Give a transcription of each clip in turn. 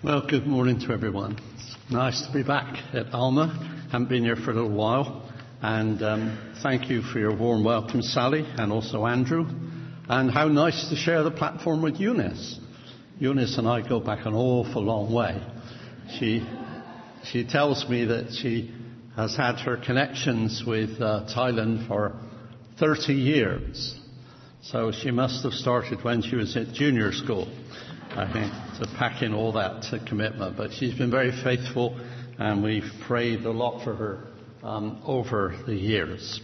Well, good morning to everyone. It's nice to be back at Alma. Haven't been here for a little while. And thank you for your warm welcome, Sally, and also Andrew. And how nice to share the platform with Eunice. Eunice and I go back an awful long way. She tells me that she has had her connections with Thailand for 30 years. So she must have started when she was at junior school, I think, to pack in all that commitment. But she's been very faithful, and we've prayed a lot for her over the years.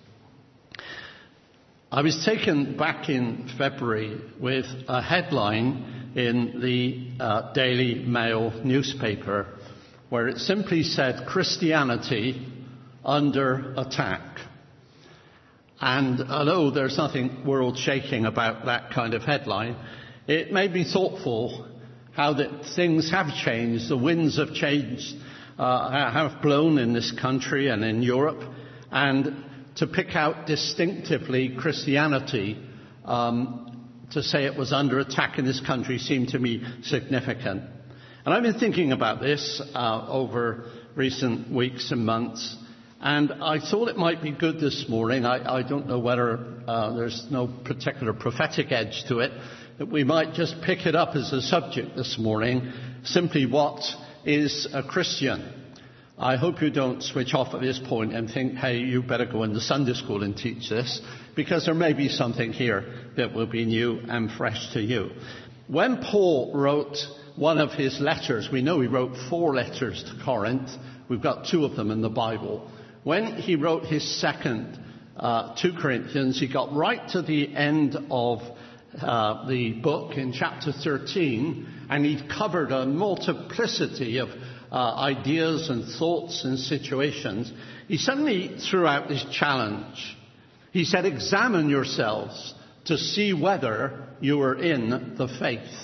I was taken back in February with a headline in the Daily Mail newspaper where it simply said, "Christianity under attack." And although there's nothing world-shaking about that kind of headline, it made me thoughtful how that things have changed. The winds have changed, have blown in this country and in Europe. And to pick out distinctively Christianity, to say it was under attack in this country seemed to me significant. And I've been thinking about this over recent weeks and months. And I thought it might be good this morning. I don't know whether there's no particular prophetic edge to it, that we might just pick it up as a subject this morning. Simply, what is a Christian? I hope you don't switch off at this point and think, hey, you better go into Sunday school and teach this, because there may be something here that will be new and fresh to you. When Paul wrote one of his letters, we know he wrote 4 letters to Corinth. We've got 2 of them in the Bible. When he wrote his second, 2 Corinthians, he got right to the end of the book in chapter 13, and he'd covered a multiplicity of ideas and thoughts and situations. He suddenly threw out this challenge. He said, "Examine yourselves to see whether you are in the faith."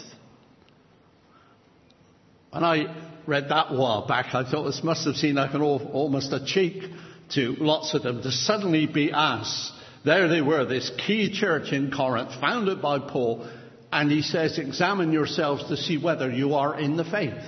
When I read that a while back, I thought this must have seemed like almost a cheek to lots of them to suddenly be asked. There they were, this key church in Corinth, founded by Paul, and he says, "Examine yourselves to see whether you are in the faith."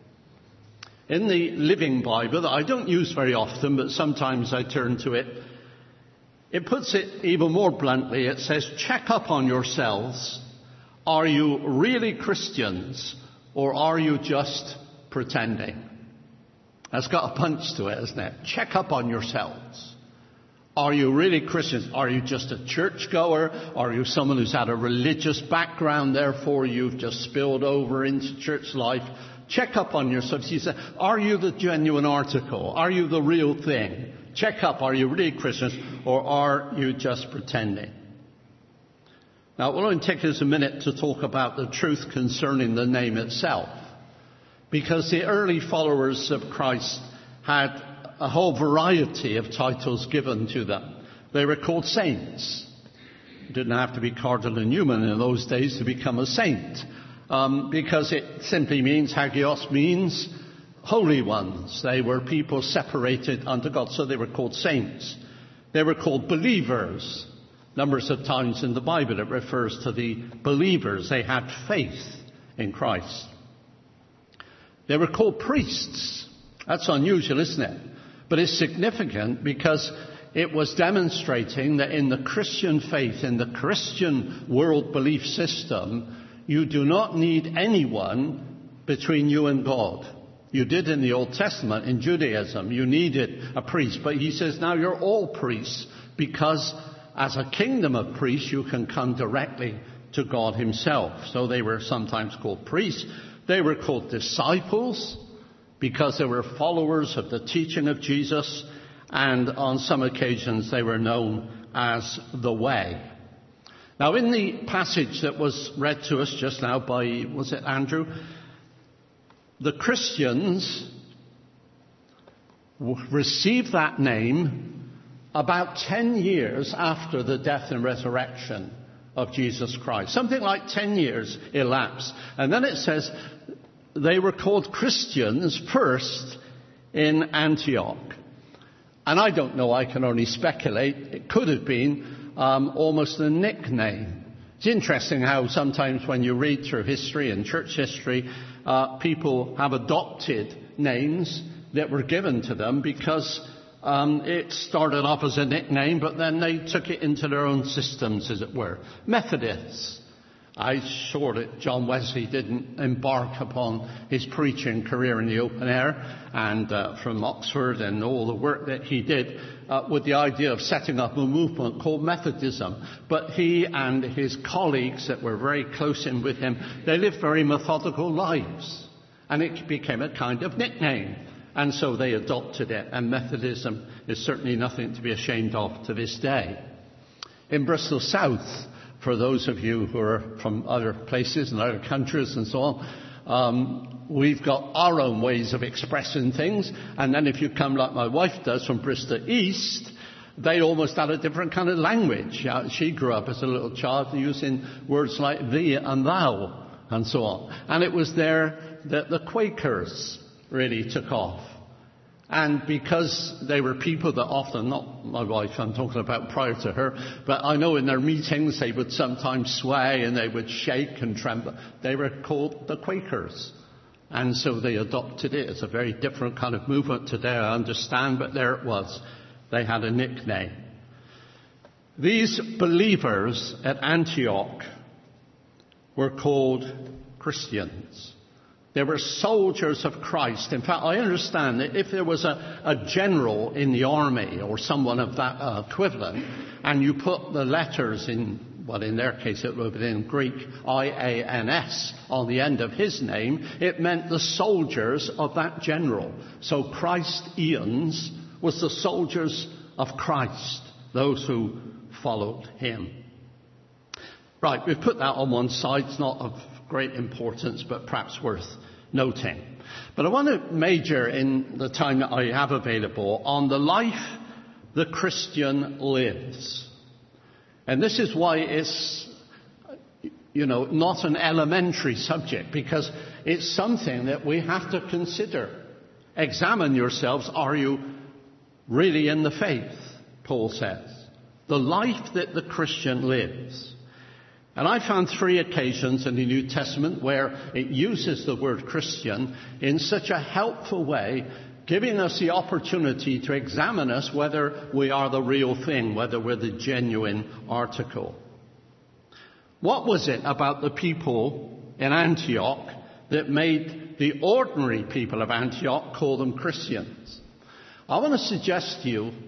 In the Living Bible, that I don't use very often, but sometimes I turn to it, it puts it even more bluntly. It says, check up on yourselves. Are you really Christians, or are you just pretending? That's got a punch to it, hasn't it? Check up on yourselves. Are you really Christians? Are you just a churchgoer? Are you someone who's had a religious background, therefore you've just spilled over into church life? Check up on yourselves. He said, are you the genuine article? Are you the real thing? Check up. Are you really Christians, or are you just pretending? Now, we'll only take us a minute to talk about the truth concerning the name itself, because the early followers of Christ had a whole variety of titles given to them. They were called saints. You didn't have to be Cardinal Newman in those days to become a saint, because it simply means, hagios means holy ones. They were people separated unto God, so they were called saints. They were called believers. Numbers of times in the Bible it refers to the believers. They had faith in Christ. They were called priests. That's unusual, isn't it? But it's significant because it was demonstrating that in the Christian faith, in the Christian world belief system, you do not need anyone between you and God. You did in the Old Testament, in Judaism. You needed a priest. But he says now you're all priests, because as a kingdom of priests, you can come directly to God himself. So they were sometimes called priests. They were called disciples, because they were followers of the teaching of Jesus, and on some occasions they were known as the Way. Now, in the passage that was read to us just now by, was it Andrew? The Christians received that name about 10 years after the death and resurrection of Jesus Christ. Something like 10 years elapsed. And then it says they were called Christians first in Antioch. And I don't know, I can only speculate. It could have been almost a nickname. It's interesting how sometimes when you read through history and church history, people have adopted names that were given to them because it started off as a nickname, but then they took it into their own systems, as it were. Methodists. I'm sure that John Wesley didn't embark upon his preaching career in the open air and from Oxford and all the work that he did with the idea of setting up a movement called Methodism. But he and his colleagues that were very close in with him, they lived very methodical lives. And it became a kind of nickname. And so they adopted it. And Methodism is certainly nothing to be ashamed of to this day. In Bristol South, for those of you who are from other places and other countries and so on, we've got our own ways of expressing things. And then if you come like my wife does from Bristol East, they almost had a different kind of language. She grew up as a little child using words like thee and thou and so on. And it was there that the Quakers really took off. And because they were people that often, not my wife, I'm talking about prior to her, but I know in their meetings they would sometimes sway and they would shake and tremble. They were called the Quakers. And so they adopted it. It's a very different kind of movement today, I understand, but there it was. They had a nickname. These believers at Antioch were called Christians. They were soldiers of Christ. In fact, I understand that if there was a general in the army or someone of that equivalent, and you put the letters in, well, in their case it would have been in Greek, I-A-N-S, on the end of his name, it meant the soldiers of that general. So Christians was the soldiers of Christ, those who followed him. Right, we've put that on one side. It's not of great importance, but perhaps worth noting. But I want to major in the time that I have available on the life the Christian lives. And this is why it's, not an elementary subject, because it's something that we have to consider. Examine yourselves. Are you really in the faith? Paul says. The life that the Christian lives. And I found 3 occasions in the New Testament where it uses the word Christian in such a helpful way, giving us the opportunity to examine us whether we are the real thing, whether we're the genuine article. What was it about the people in Antioch that made the ordinary people of Antioch call them Christians? I want to suggest to you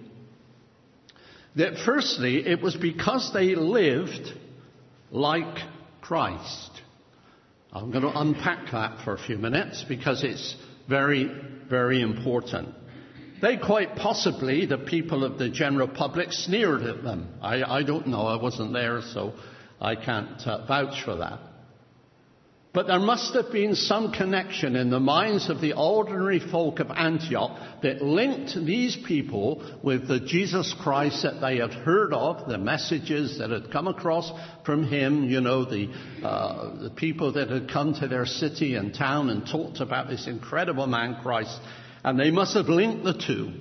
that firstly, it was because they lived like Christ. I'm going to unpack that for a few minutes because it's very, very important. They quite possibly, the people of the general public, sneered at them. I don't know. I wasn't there, so I can't vouch for that. But there must have been some connection in the minds of the ordinary folk of Antioch that linked these people with the Jesus Christ that they had heard of, the messages that had come across from him, the people that had come to their city and town and talked about this incredible man Christ. And they must have linked the two.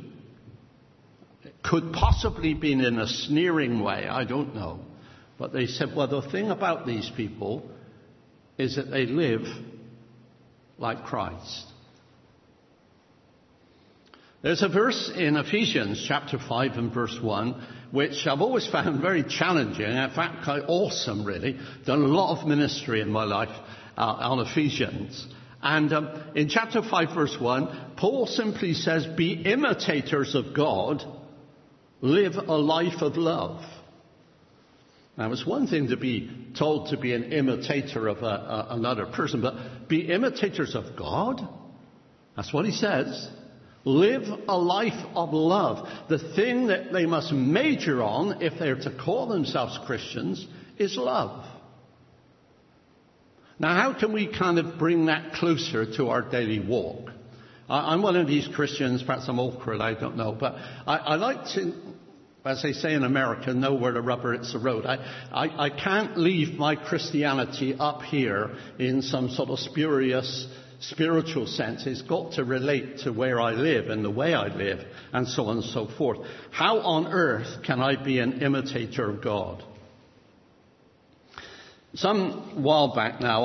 It could possibly been in a sneering way, I don't know. But they said, well, the thing about these people is that they live like Christ. There's a verse in Ephesians chapter 5 and verse 1, which I've always found very challenging, in fact quite awesome really. Done a lot of ministry in my life on Ephesians. And in chapter 5 verse 1, Paul simply says, be imitators of God, live a life of love. Now, it's one thing to be told to be an imitator of another person, but be imitators of God? That's what he says. Live a life of love. The thing that they must major on, if they're to call themselves Christians, is love. Now, how can we kind of bring that closer to our daily walk? I'm one of these Christians, perhaps I'm awkward, I don't know, but I like to, as they say in America, know where the rubber hits the road. I can't leave my Christianity up here in some sort of spurious spiritual sense. It's got to relate to where I live and the way I live and so on and so forth. How on earth can I be an imitator of God? Some while back now,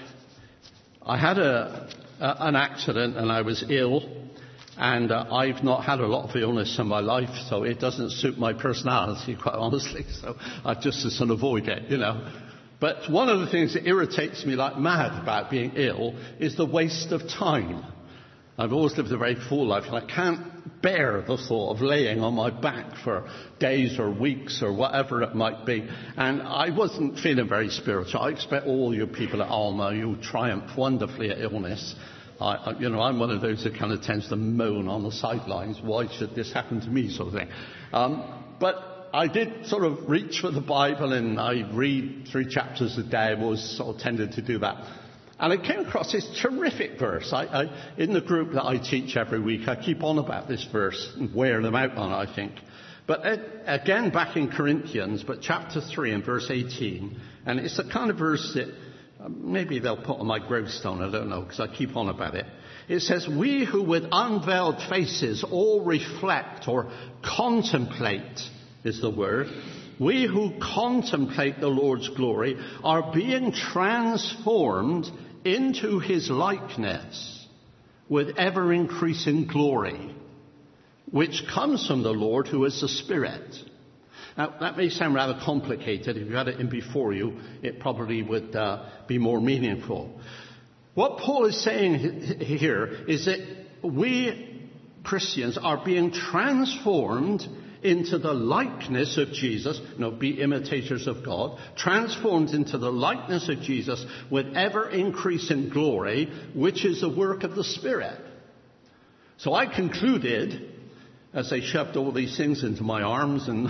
I had an accident and I was ill, and I've not had a lot of illness in my life, so it doesn't suit my personality, quite honestly. So I just as soon avoid it, you know. But one of the things that irritates me like mad about being ill is the waste of time. I've always lived a very full life, and I can't bear the thought of laying on my back for days or weeks or whatever it might be. And I wasn't feeling very spiritual. I expect all you people at Alma, you triumph wonderfully at illness. I'm one of those that kind of tends to moan on the sidelines. Why should this happen to me, sort of thing. But I did sort of reach for the Bible, and I read 3 chapters a day. I was sort of tended to do that. And I came across this terrific verse. In the group that I teach every week, I keep on about this verse and wear them out on, I think. But again, back in Corinthians, but chapter 3 and verse 18. And it's the kind of verse that maybe they'll put on my gravestone, I don't know, because I keep on about it. It says, we who with unveiled faces all reflect or contemplate, is the word. We who contemplate the Lord's glory are being transformed into his likeness with ever-increasing glory, which comes from the Lord who is the Spirit. Now, that may sound rather complicated. If you had it in before you, it probably would be more meaningful. What Paul is saying here is that we Christians are being transformed into the likeness of Jesus, be imitators of God, transformed into the likeness of Jesus with ever-increasing glory, which is the work of the Spirit. So I concluded, as they shoved all these things into my arms, and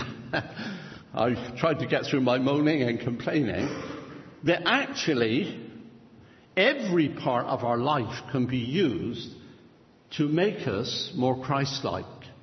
I tried to get through my moaning and complaining, that actually every part of our life can be used to make us more Christ-like.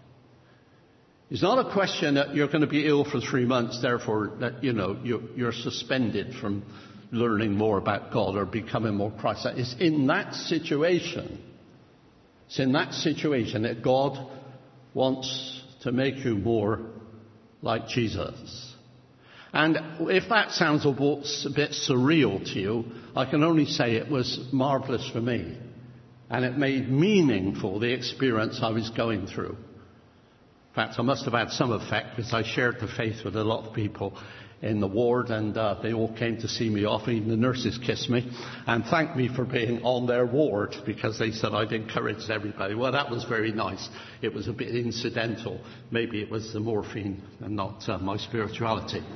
It's not a question that you're going to be ill for 3 months, therefore that, you're suspended from learning more about God or becoming more Christ-like. It's in that situation. It's in that situation that God wants to make you more like Jesus. And if that sounds a bit surreal to you, I can only say it was marvelous for me. And it made meaningful the experience I was going through. In fact, I must have had some effect because I shared the faith with a lot of people in the ward, and they all came to see me off. Even the nurses kissed me and thanked me for being on their ward because they said I'd encouraged everybody. Well, that was very nice. It was a bit incidental. Maybe it was the morphine and not my spirituality.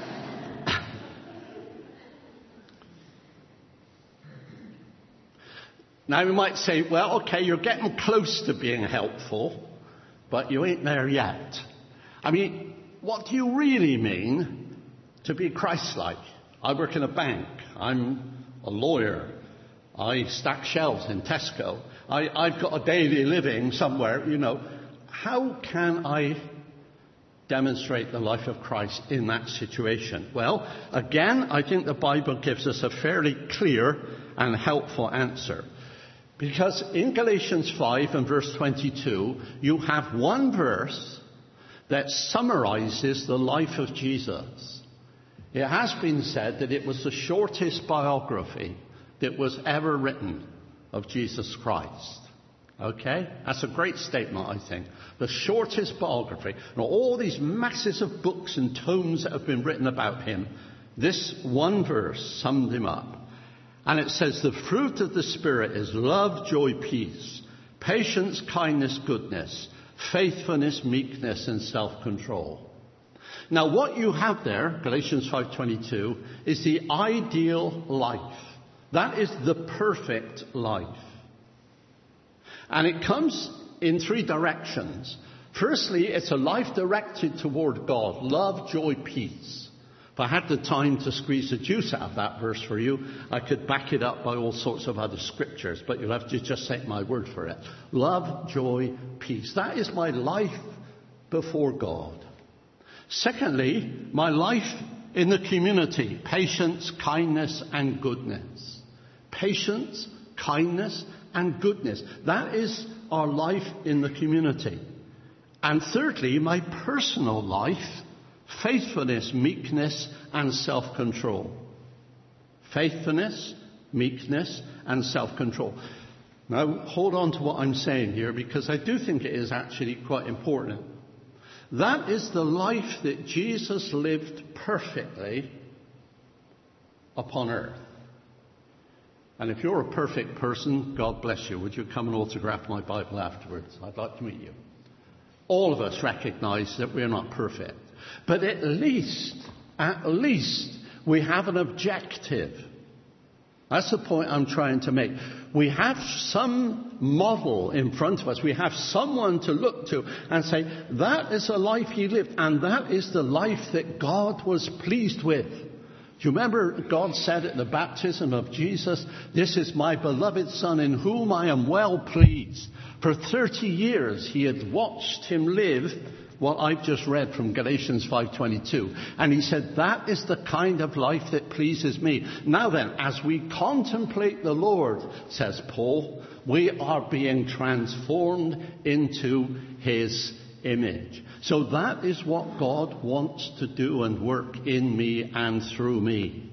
Now we might say, well, okay, you're getting close to being helpful, but you ain't there yet. I mean, what do you really mean to be Christ-like? I work in a bank. I'm a lawyer. I stack shelves in Tesco. I've got a daily living somewhere, How can I demonstrate the life of Christ in that situation? Well, again, I think the Bible gives us a fairly clear and helpful answer. Because in Galatians 5 and verse 22, you have one verse that summarizes the life of Jesus. It has been said that it was the shortest biography that was ever written of Jesus Christ. Okay? That's a great statement, I think. The shortest biography. And all these masses of books and tomes that have been written about him, this one verse summed him up. And it says, the fruit of the Spirit is love, joy, peace, patience, kindness, goodness, faithfulness, meekness, and self-control. Now, what you have there, Galatians 5:22, is the ideal life. That is the perfect life. And it comes in 3 directions. Firstly, it's a life directed toward God. Love, joy, peace. If I had the time to squeeze the juice out of that verse for you, I could back it up by all sorts of other scriptures, but you'll have to just take my word for it. Love, joy, peace. That is my life before God. Secondly, my life in the community. Patience, kindness, and goodness. Patience, kindness, and goodness. That is our life in the community. And thirdly, my personal life. Faithfulness, meekness, and self-control. faithfulness, meekness, and self-control. Now, hold on to what I'm saying here, because I do think it is actually quite important. That is the life that Jesus lived perfectly upon earth. And if you're a perfect person, God bless you. Would you come and autograph my Bible afterwards? I'd like to meet you. All of us recognize that we're not perfect. But at least, we have an objective. That's the point I'm trying to make. We have some model in front of us. We have someone to look to and say, that is a life he lived, and that is the life that God was pleased with. Do you remember God said at the baptism of Jesus, this is my beloved Son in whom I am well pleased. For 30 years he had watched him live what I've just read from Galatians 5:22. And he said, that is the kind of life that pleases me. Now then, as we contemplate the Lord, says Paul, we are being transformed into his image. So that is what God wants to do and work in me and through me.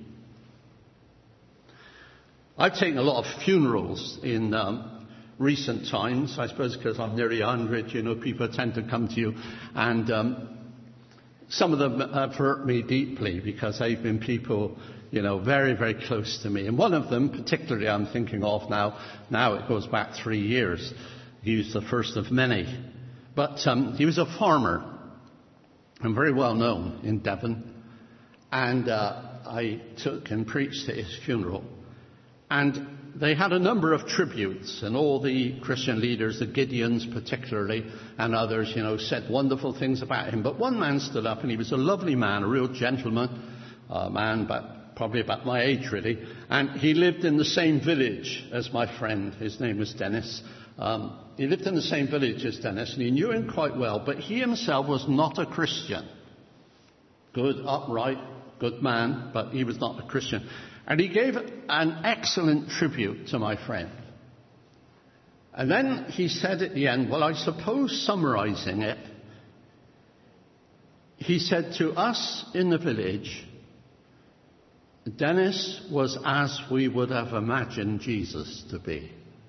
I've taken a lot of funerals in recent times, I suppose because I'm nearly 100, people tend to come to you, and some of them have hurt me deeply because they've been people, very, very close to me. And one of them, particularly I'm thinking of now it goes back 3 years. He was the first of many. But he was a farmer and very well known in Devon. And I took and preached at his funeral. And they had a number of tributes, and all the Christian leaders, the Gideons particularly, and others, said wonderful things about him. But one man stood up, and he was a lovely man, a real gentleman, a man probably about my age really, and he lived in the same village as my friend. His name was Dennis. He lived in the same village as Dennis, and he knew him quite well, but he himself was not a Christian. Good, upright, good man, but he was not a Christian. And he gave an excellent tribute to my friend. And then he said at the end, well, I suppose summarizing it, he said, to us in the village, Dennis was as we would have imagined Jesus to be.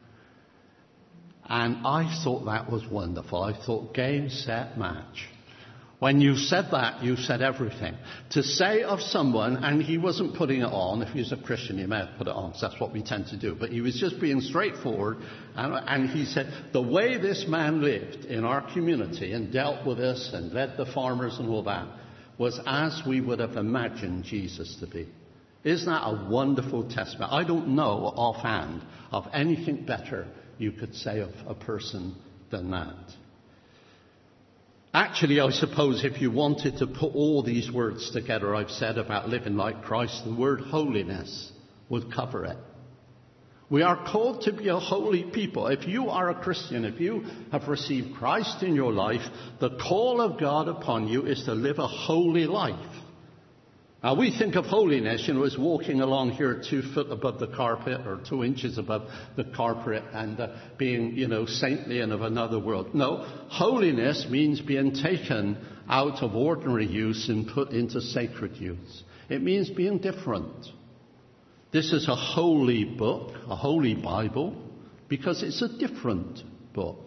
And I thought that was wonderful. I thought, game, set, match. When you said that, you said everything. To say of someone, and he wasn't putting it on. If he was a Christian, he may have put it on, because that's what we tend to do. But he was just being straightforward. And he said, the way this man lived in our community and dealt with us and led the farmers and all that was as we would have imagined Jesus to be. Isn't that a wonderful testament? I don't know offhand of anything better you could say of a person than that. Actually, I suppose if you wanted to put all these words together I've said about living like Christ, the word holiness would cover it. We are called to be a holy people. If you are a Christian, if you have received Christ in your life, the call of God upon you is to live a holy life. Now, we think of holiness, as walking along here 2 foot above the carpet or 2 inches above the carpet and being, saintly and of another world. No, holiness means being taken out of ordinary use and put into sacred use. It means being different. This is a holy book, a holy Bible, because it's a different book.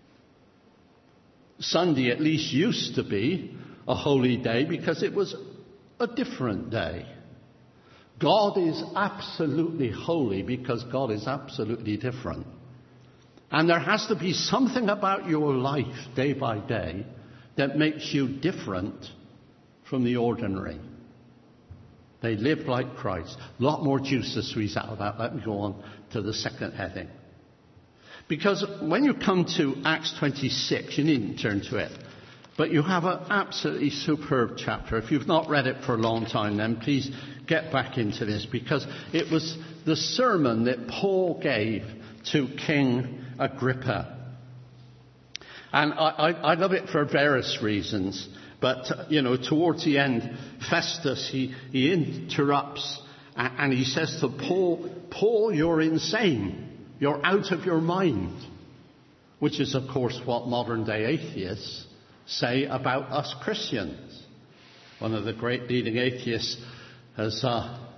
Sunday at least used to be a holy day because it was a different day. God is absolutely holy because God is absolutely different. And there has to be something about your life day by day that makes you different from the ordinary. They live like Christ. A lot more juice to squeeze out of that. Let me go on to the second heading. Because when you come to Acts 26, you needn't turn to it, but you have an absolutely superb chapter. If you've not read it for a long time, then please get back into this, because it was the sermon that Paul gave to King Agrippa. And I love it for various reasons. But, towards the end, Festus, he interrupts and he says to Paul, you're insane. You're out of your mind. Which is, of course, what modern day atheists say about us Christians. One of the great leading atheists has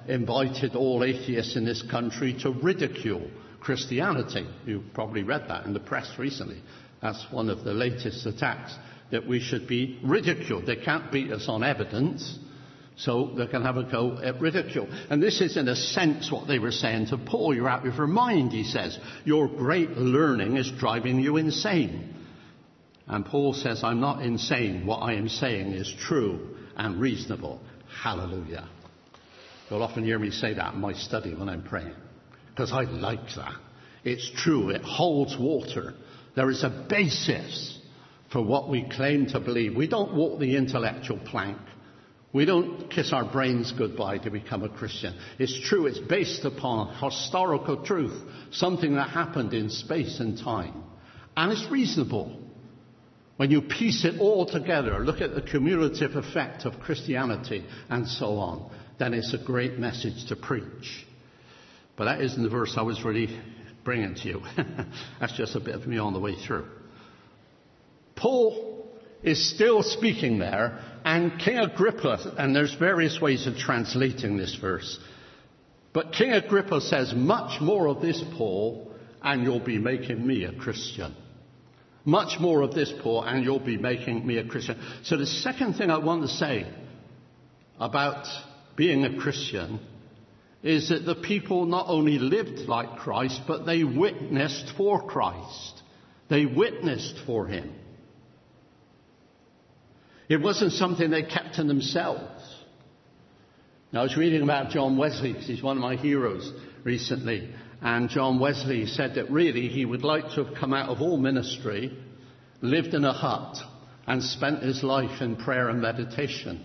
invited all atheists in this country to ridicule Christianity. You've probably read that in the press recently. That's one of the latest attacks, that we should be ridiculed. They can't beat us on evidence, so they can have a go at ridicule. And this is, in a sense, what they were saying to Paul. You're out of your mind, he says. Your great learning is driving you insane. And Paul says, I'm not insane. What I am saying is true and reasonable. Hallelujah. You'll often hear me say that in my study when I'm praying, because I like that. It's true. It holds water. There is a basis for what we claim to believe. We don't walk the intellectual plank. We don't kiss our brains goodbye to become a Christian. It's true. It's based upon historical truth, something that happened in space and time. And it's reasonable. When you piece it all together, look at the cumulative effect of Christianity and so on, then it's a great message to preach. But that isn't the verse I was really bringing to you. That's just a bit of me on the way through. Paul is still speaking there, and King Agrippa, and there's various ways of translating this verse, but King Agrippa says, much more of this, Paul, and you'll be making me a Christian. Much more of this, Paul, and you'll be making me a Christian. So the second thing I want to say about being a Christian is that the people not only lived like Christ, but they witnessed for Christ. They witnessed for him. It wasn't something they kept to themselves. Now, I was reading about John Wesley, because he's one of my heroes recently. And John Wesley said that really he would like to have come out of all ministry, lived in a hut, and spent his life in prayer and meditation.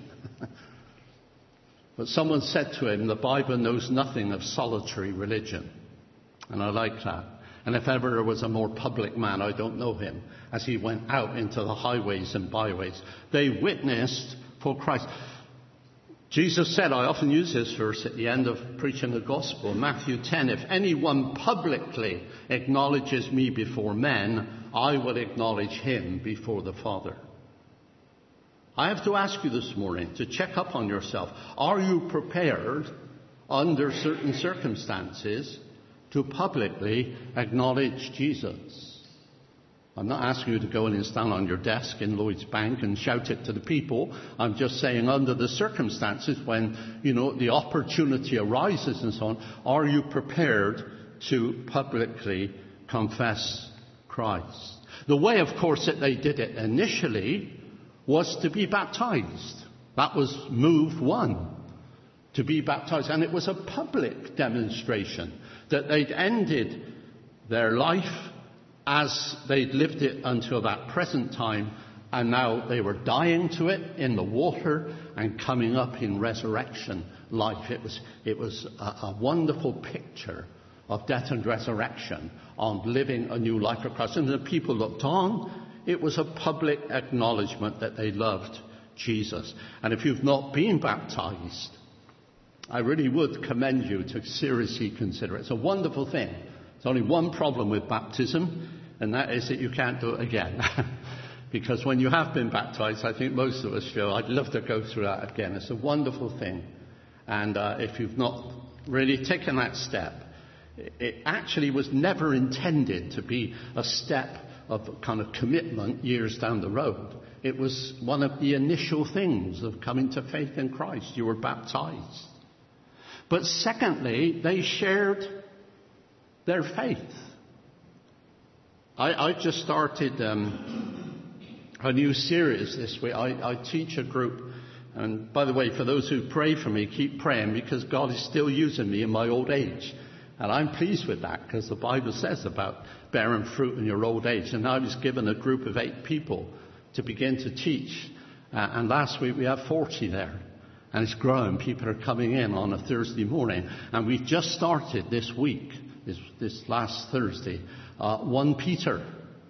But someone said to him, the Bible knows nothing of solitary religion. And I like that. And if ever there was a more public man, I don't know him, as he went out into the highways and byways. They witnessed for Christ. Jesus said, I often use this verse at the end of preaching the gospel, Matthew 10, if anyone publicly acknowledges me before men, I will acknowledge him before the Father. I have to ask you this morning to check up on yourself. Are you prepared, under certain circumstances, to publicly acknowledge Jesus? I'm not asking you to go in and stand on your desk in Lloyd's Bank and shout it to the people. I'm just saying, under the circumstances, when, the opportunity arises and so on, are you prepared to publicly confess Christ? The way, of course, that they did it initially was to be baptized. That was move one, to be baptized. And it was a public demonstration that they'd ended their life as they'd lived it until that present time, and now they were dying to it in the water and coming up in resurrection life. It was a wonderful picture of death and resurrection, on living a new life for Christ. And the people looked on. It was a public acknowledgement that they loved Jesus. And if you've not been baptized, I really would commend you to seriously consider it. It's a wonderful thing. There's only one problem with baptism, and that is that you can't do it again. Because when you have been baptized, I think most of us feel, I'd love to go through that again. It's a wonderful thing. And if you've not really taken that step, it actually was never intended to be a step of kind of commitment years down the road. It was one of the initial things of coming to faith in Christ. You were baptized. But secondly, they shared their faith. I just started a new series this week. I teach a group. And by the way, for those who pray for me, keep praying, because God is still using me in my old age. And I'm pleased with that, because the Bible says about bearing fruit in your old age. And I was given a group of 8 people to begin to teach. And last week we had 40 there. And it's growing. People are coming in on a Thursday morning. And we've just started this week, this last Thursday, 1 Peter.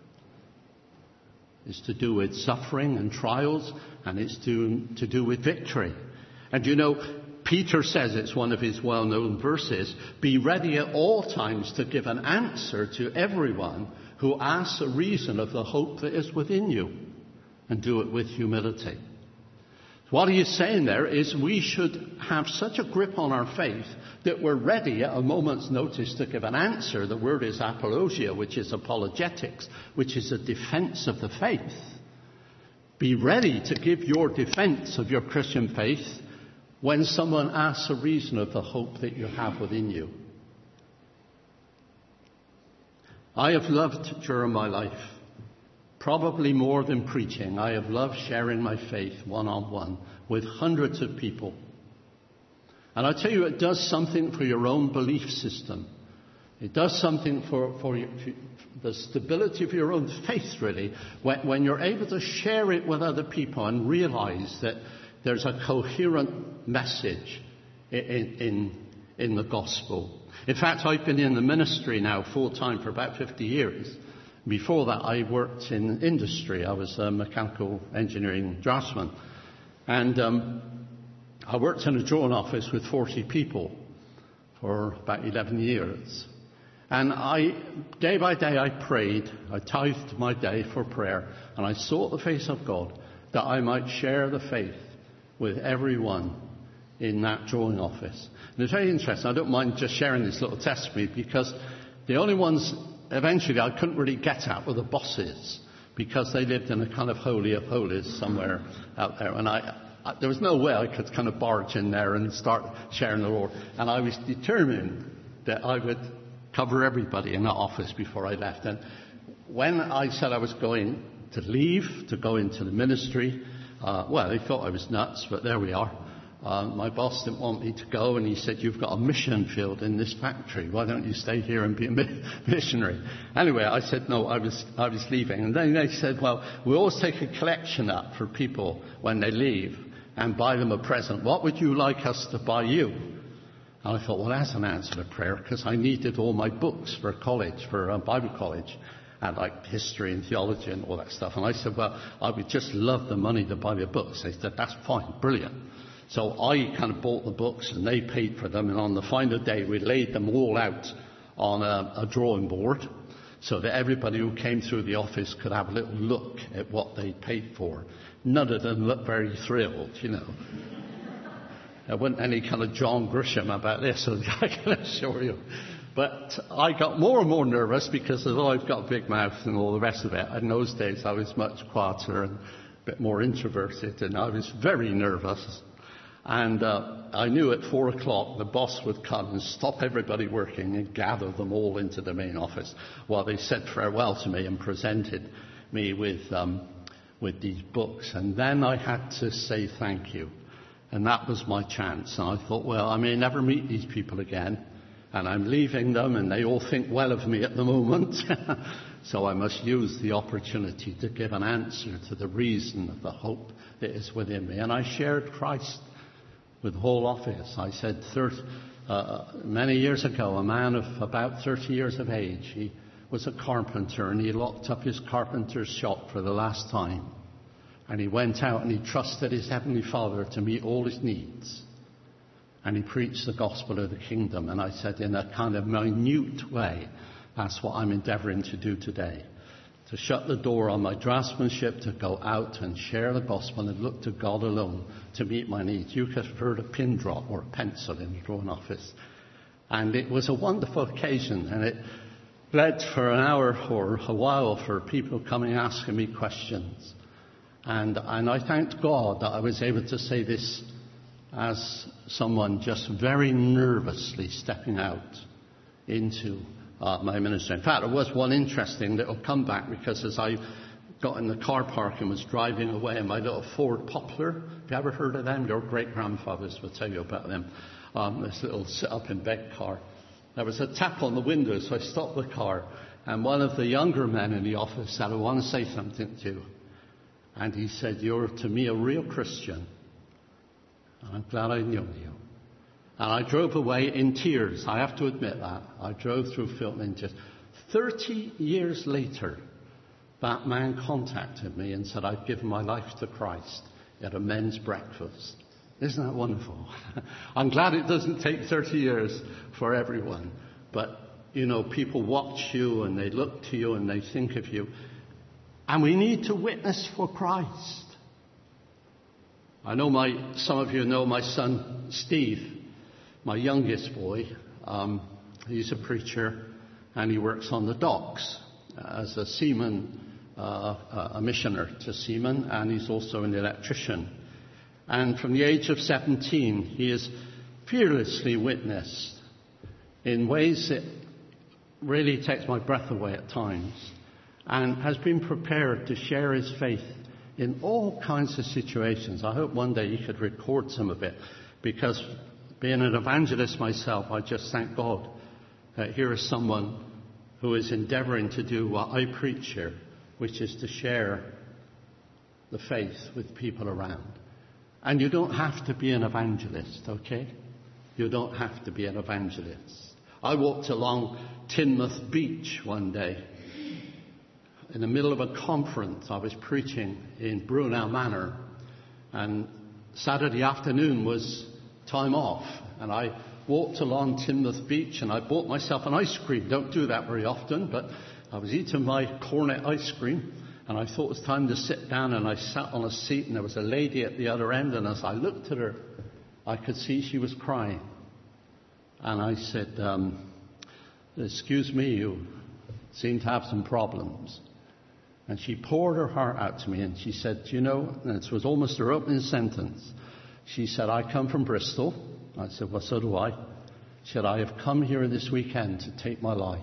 It's to do with suffering and trials, and it's to do with victory. And Peter says, it's one of his well-known verses, be ready at all times to give an answer to everyone who asks a reason of the hope that is within you, and do it with humility. What he is saying there is we should have such a grip on our faith that we're ready at a moment's notice to give an answer. The word is apologia, which is apologetics, which is a defense of the faith. Be ready to give your defense of your Christian faith when someone asks a reason of the hope that you have within you. I have loved during my life, probably more than preaching, I have loved sharing my faith one-on-one with hundreds of people. And I tell you, it does something for your own belief system. It does something for the stability of your own faith, really, when you're able to share it with other people and realize that there's a coherent message in the gospel. In fact, I've been in the ministry now full-time for about 50 years. Before that, I worked in industry. I was a mechanical engineering draftsman. And I worked in a drawing office with 40 people for about 11 years. And day by day, I prayed. I tithed my day for prayer. And I sought the face of God that I might share the faith with everyone in that drawing office. And it's very interesting. I don't mind just sharing this little testimony because the only ones eventually I couldn't really get at were the bosses because they lived in a kind of holy of holies somewhere out there. And there was no way I could kind of barge in there and start sharing the Lord. And I was determined that I would cover everybody in that office before I left. And when I said I was going to leave, to go into the ministry, well, they thought I was nuts, but there we are. My boss didn't want me to go, and he said, "You've got a mission field in this factory. Why don't you stay here and be a missionary?" Anyway, I said no, I was leaving. And then they said, "Well, we always take a collection up for people when they leave and buy them a present. What would you like us to buy you?" And I thought, well, that's an answer to prayer, because I needed all my books for college, for Bible college, and like history and theology and all that stuff. And I said, well, I would just love the money to buy the books. They said, that's fine, brilliant. So I kind of bought the books and they paid for them. And on the final day, we laid them all out on a drawing board so that everybody who came through the office could have a little look at what they paid for. None of them looked very thrilled, you know. There wasn't any kind of John Grisham about this, I can assure you. But I got more and more nervous because although I've got a big mouth and all the rest of it, in those days I was much quieter and a bit more introverted, and I was very nervous. And I knew at 4 o'clock the boss would come and stop everybody working and gather them all into the main office while they said farewell to me and presented me with these books. And then I had to say thank you. And that was my chance. And I thought, well, I may never meet these people again. And I'm leaving them, and they all think well of me at the moment. So I must use the opportunity to give an answer to the reason of the hope that is within me. And I shared Christ with the whole office. I said, many years ago, a man of about 30 years of age, he was a carpenter, and he locked up his carpenter's shop for the last time. And he went out and he trusted his Heavenly Father to meet all his needs. And he preached the gospel of the kingdom. And I said, in a kind of minute way, that's what I'm endeavouring to do today. To shut the door on my draftsmanship, to go out and share the gospel and look to God alone to meet my needs. You could have heard a pin drop or a pencil in the drawing office. And it was a wonderful occasion. And it led for an hour or a while for people coming asking me questions. And I thanked God that I was able to say this as someone just very nervously stepping out into my ministry. In fact, there was one interesting little comeback, because as I got in the car park and was driving away in my little Ford Poplar, have you ever heard of them? Your great-grandfathers will tell you about them. This little sit-up-in-bed car. There was a tap on the window, so I stopped the car. And one of the younger men in the office said, I want to say something to you. And he said, you're to me a real Christian. And I'm glad I knew you. And I drove away in tears. I have to admit that. I drove through Filton in tears. 30 years later, that man contacted me and said, I've given my life to Christ at a men's breakfast. Isn't that wonderful? I'm glad it doesn't take 30 years for everyone. But, you know, people watch you and they look to you and they think of you. And we need to witness for Christ. I know some of you know my son Steve, my youngest boy. He's a preacher and he works on the docks as a seaman, a missioner to seamen, and he's also an electrician. And from the age of 17, he has fearlessly witnessed in ways that really takes my breath away at times, and has been prepared to share his faith in all kinds of situations. I hope one day you could record some of it, because being an evangelist myself, I just thank God that here is someone who is endeavoring to do what I preach here, which is to share the faith with people around. And you don't have to be an evangelist, okay? You don't have to be an evangelist. I walked along Teignmouth Beach one day. In the middle of a conference, I was preaching in Brunel Manor, and Saturday afternoon was time off, and I walked along Teignmouth Beach and I bought myself an ice cream. Don't do that very often, but I was eating my cornet ice cream, and I thought it was time to sit down, and I sat on a seat, and there was a lady at the other end, and as I looked at her, I could see she was crying. And I said, excuse me, you seem to have some problems. And she poured her heart out to me, and she said, you know, and it was almost her opening sentence. She said, I come from Bristol. I said, well, so do I. She said, I have come here this weekend to take my life.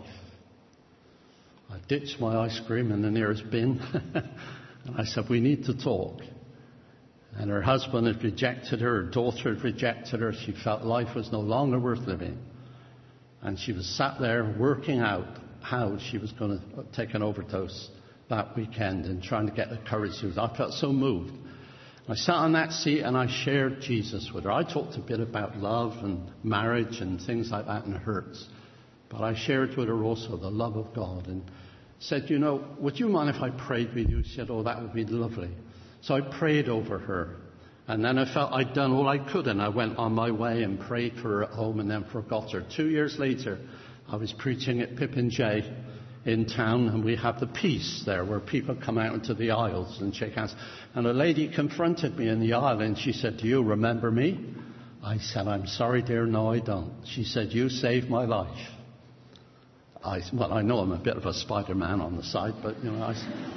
I ditched my ice cream in the nearest bin. And I said, we need to talk. And her husband had rejected her. Her daughter had rejected her. She felt life was no longer worth living. And she was sat there working out how she was going to take an overdose that weekend and trying to get the courage to do it. I felt so moved. I sat on that seat and I shared Jesus with her. I talked a bit about love and marriage and things like that, and it hurts. But I shared with her also the love of God, and said, you know, would you mind if I prayed with you? She said, oh, that would be lovely. So I prayed over her. And then I felt I'd done all I could, and I went on my way and prayed for her at home and then forgot her. 2 years later, I was preaching at Pippin J in town, and we have the peace there where people come out into the aisles and shake hands. And a lady confronted me in the aisle, and she said, do you remember me? I said, I'm sorry, dear, no, I don't. She said, you saved my life. Well, I know I'm a bit of a Spider-Man on the side, but, you know,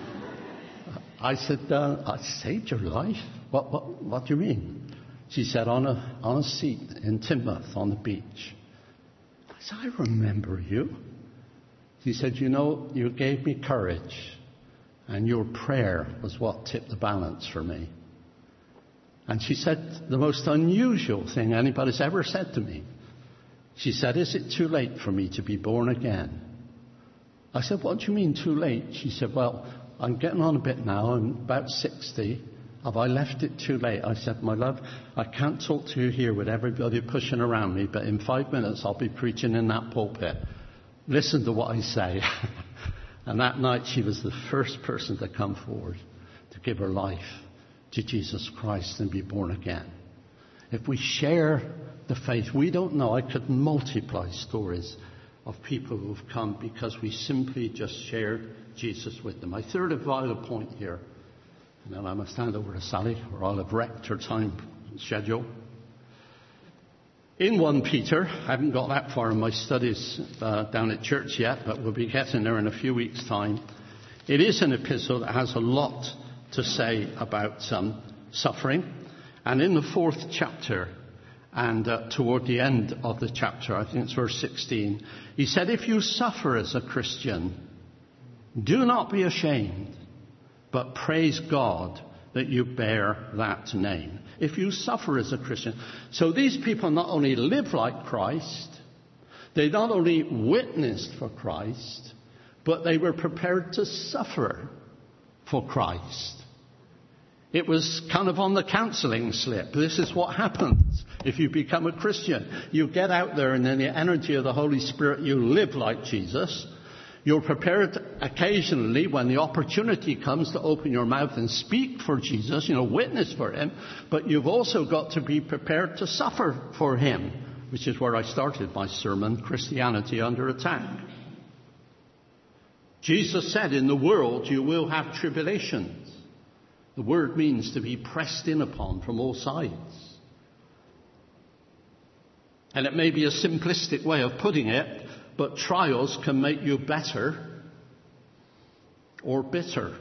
I said, I saved your life? What do you mean? She said, on a seat in Teignmouth on the beach. I said, I remember you. She said, you know, you gave me courage, and your prayer was what tipped the balance for me. And she said the most unusual thing anybody's ever said to me. She said, is it too late for me to be born again? I said, what do you mean too late? She said, well, I'm getting on a bit now. I'm about 60. Have I left it too late? I said, my love, I can't talk to you here with everybody pushing around me, but in 5 minutes I'll be preaching in that pulpit. Listen to what I say. And that night she was the first person to come forward to give her life to Jesus Christ and be born again. If we share the faith, we don't know. I could multiply stories of people who've come because we simply just shared Jesus with them. My third and vital point here, and then I must hand over to Sally, or I'll have wrecked her time schedule. In 1 Peter, I haven't got that far in my studies down at church yet, but we'll be getting there in a few weeks' time. It is an epistle that has a lot to say about suffering. And in the 4th chapter, and toward the end of the chapter, I think it's verse 16, he said, if you suffer as a Christian, do not be ashamed, but praise God that you bear that name. If you suffer as a Christian. So these people not only live like Christ, they not only witnessed for Christ, but they were prepared to suffer for Christ. It was kind of on the counseling slip. This is what happens if you become a Christian. You get out there, and in the energy of the Holy Spirit, you live like Jesus. You're prepared occasionally, when the opportunity comes, to open your mouth and speak for Jesus, witness for him. But you've also got to be prepared to suffer for him, which is where I started my sermon, Christianity Under Attack. Jesus said, in the world you will have tribulations. The word means to be pressed in upon from all sides. And it may be a simplistic way of putting it, but trials can make you better or bitter.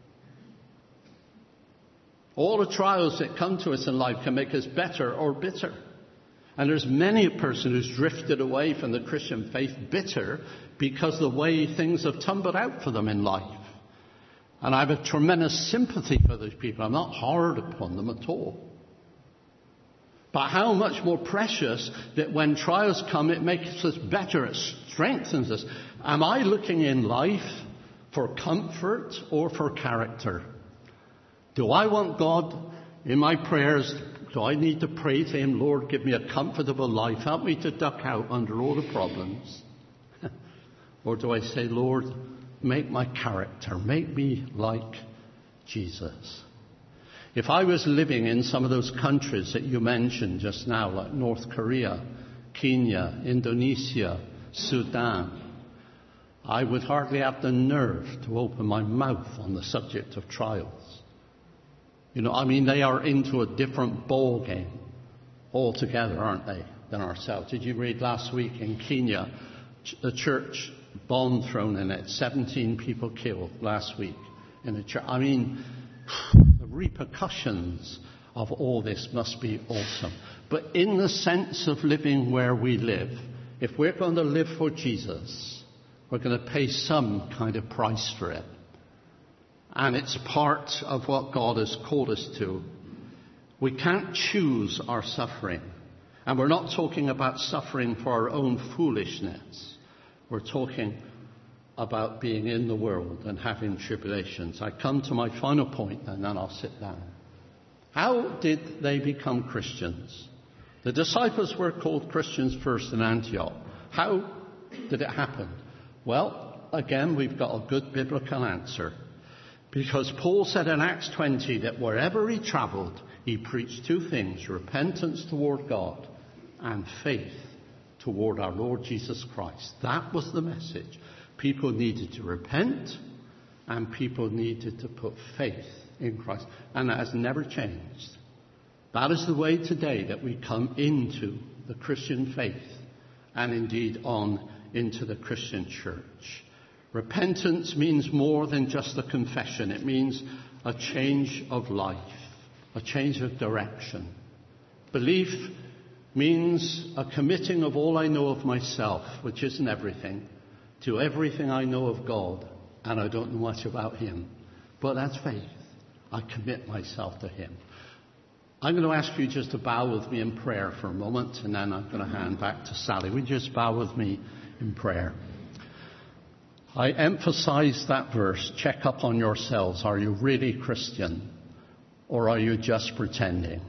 All the trials that come to us in life can make us better or bitter. And there's many a person who's drifted away from the Christian faith bitter because of the way things have tumbled out for them in life. And I have a tremendous sympathy for those people. I'm not hard upon them at all. But how much more precious that when trials come, it makes us better, it strengthens us. Am I looking in life for comfort or for character? Do I want God in my prayers? Do I need to pray to Him, Lord, give me a comfortable life, help me to duck out under all the problems? Or do I say, Lord, make my character, make me like Jesus? If I was living in some of those countries that you mentioned just now, like North Korea, Kenya, Indonesia, Sudan, I would hardly have the nerve to open my mouth on the subject of trials. They are into a different ball game altogether, aren't they, than ourselves. Did you read last week in Kenya, the church bomb thrown in it, 17 people killed last week in the church? The repercussions of all this must be awesome. But in the sense of living where we live, if we're going to live for Jesus, we're going to pay some kind of price for it. And it's part of what God has called us to. We can't choose our suffering. And we're not talking about suffering for our own foolishness. We're talking about being in the world and having tribulations. I come to my final point and then I'll sit down. How did they become Christians? The disciples were called Christians first in Antioch. How did it happen? Well, again, we've got a good biblical answer. Because Paul said in Acts 20 that wherever he traveled, he preached two things: repentance toward God and faith toward our Lord Jesus Christ. That was the message. People needed to repent and people needed to put faith in Christ. And that has never changed. That is the way today that we come into the Christian faith and indeed on into the Christian church. Repentance means more than just a confession. It means a change of life, a change of direction. Belief means a committing of all I know of myself, which isn't everything, to everything I know of God, and I don't know much about Him. But that's faith. I commit myself to Him. I'm going to ask you just to bow with me in prayer for a moment, and then I'm going to hand back to Sally. Would you just bow with me in prayer? I emphasize that verse. Check up on yourselves. Are you really Christian, or are you just pretending?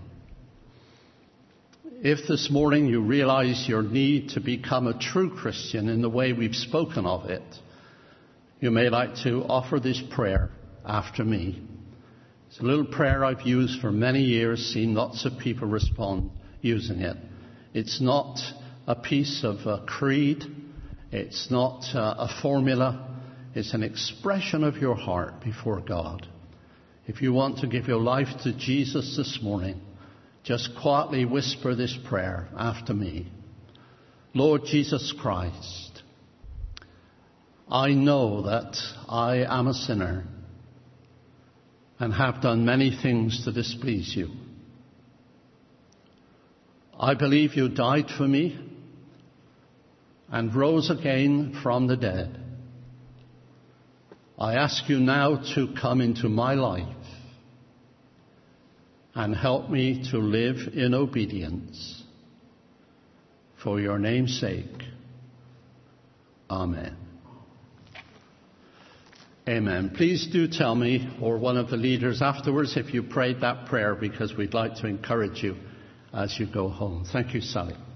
If this morning you realize your need to become a true Christian in the way we've spoken of it, you may like to offer this prayer after me. It's a little prayer I've used for many years, seen lots of people respond using it. It's not a piece of a creed. It's not a formula. It's an expression of your heart before God. If you want to give your life to Jesus this morning, just quietly whisper this prayer after me. Lord Jesus Christ, I know that I am a sinner and have done many things to displease you. I believe you died for me and rose again from the dead. I ask you now to come into my life and help me to live in obedience. For your name's sake. Amen. Amen. Please do tell me or one of the leaders afterwards if you prayed that prayer, because we'd like to encourage you as you go home. Thank you, Sally.